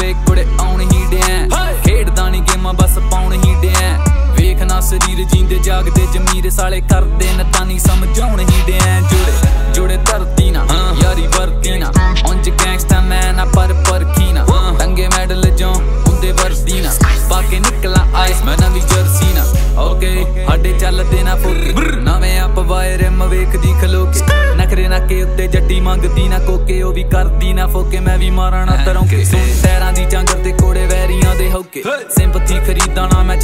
ਜੋੜੇ ਕੁੜੇ ਆਉਣ ਹੀ ਡਿਆਂ ਖੇਡਦਾ ਨੀ ਗੇਮਾਂ ਬਸ ਪਾਉਣ ਹੀ ਡਿਆਂ ਵੇਖਣਾ ਸਰੀਰ ਜੀਂਦੇ ਜਾਗਦੇ ਜਮੀਰ ਸਾਲੇ ਕਰਦੇ ਨਤਾਨੀ ਸਮਝਾਉਣ ਹੀ ਡਿਆਂ ਜੋੜੇ ਧਰਤੀ ਨਾ ਯਾਰੀ ਵਰਤੀ ਨਾ ਉਂਝ ਗੈਂਗਸਟਰ ਮੈਂ ਨਾ ਪਰ ਪਰਖੀ ਨਾ ਟੰਗੇ ਮੈਡਲ ਜੋ ਹੁੰਦੇ ਵਰਦੀ ਨਾ ਪਾ ਕੇ ਨਿਕਲਾਂ ਆਈਸ ਮੈਂ ਨਵੀਂ ਜਰਸੀ ਨਾ ਓਕੇ ਸਾਡੇ ਚੱਲਦੇ ਨਾ ਫੁੱਕ ਨਵੇਂ ਆਪ ਵਾਏ ਰਿਮ ਵੇਖਦੀ ਖਲੋ ਕੇ ਨਖਰੇ ਨਾਕੇ ਉੱਤੇ ਜੱਟੀ ਮੰਗਦੀ ਨਾ ਕੋਕੇ ਉਹ ਵੀ ਕਰਦੀ ਨਾ ਫੋਕੇ ਮੈਂ ਵੀ ਮਾਰਾਂ ਨਾ ਤਰੋਂ ਕੇ ਟੈਰਾਂ ਦੀ ਚਾਂਗਰ ਤੇ ਕੋੜੇ ਵੈਰੀਆਂ ਦੇ ਹੋਕੇ ਸਿੰਪਥੀ ਖਰੀਦਾਂ ਨਾ ਮੈਂ